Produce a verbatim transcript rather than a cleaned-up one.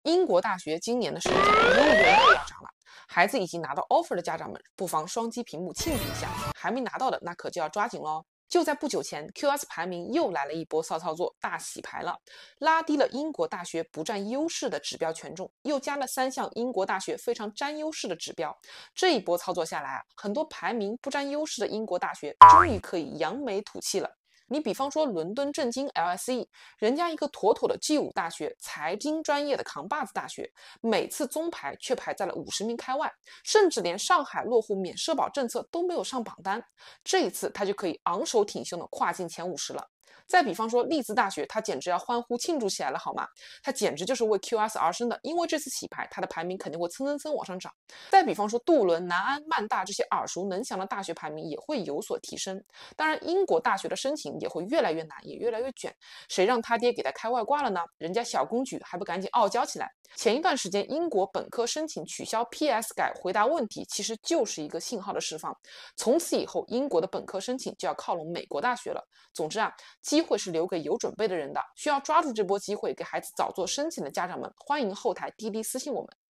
英国大学今年的申请又又又要涨了，孩子已经拿到 offer 的家长们，不妨双击屏幕庆祝一下；还没拿到的，那可就要抓紧喽。就在不久前 ，Q S 排名又来了一波骚操作，大洗牌了，拉低了英国大学不占优势的指标权重，又加了三项英国大学非常占优势的指标。这一波操作下来啊，很多排名不占优势的英国大学终于可以扬眉吐气了。你比方说伦敦政经 L S E， 人家一个妥妥的 G 五 大学，财经专业的扛把子大学，每次综排却排在了五十名开外，甚至连上海落户免社保政策都没有上榜单。这一次他就可以昂首挺胸的跨进前五十了。再比方说利兹大学，他简直要欢呼庆祝起来了好吗？他简直就是为 Q S 而生的，因为这次洗牌，它的排名肯定会蹭蹭蹭往上涨。再比方说杜伦、南安、曼大这些耳熟能详的大学排名也会有所提升。当然，英国大学的申请也会越来越难，也越来越卷。谁让他爹给他开外挂了呢？人家小公举还不赶紧傲娇起来？前一段时间，英国本科申请取消 P S 改回答问题，其实就是一个信号的释放。从此以后，英国的本科申请就要靠拢美国大学了。总之啊，机会是留给有准备的人的，需要抓住这波机会，给孩子早做申请的家长们，欢迎后台滴滴私信我们。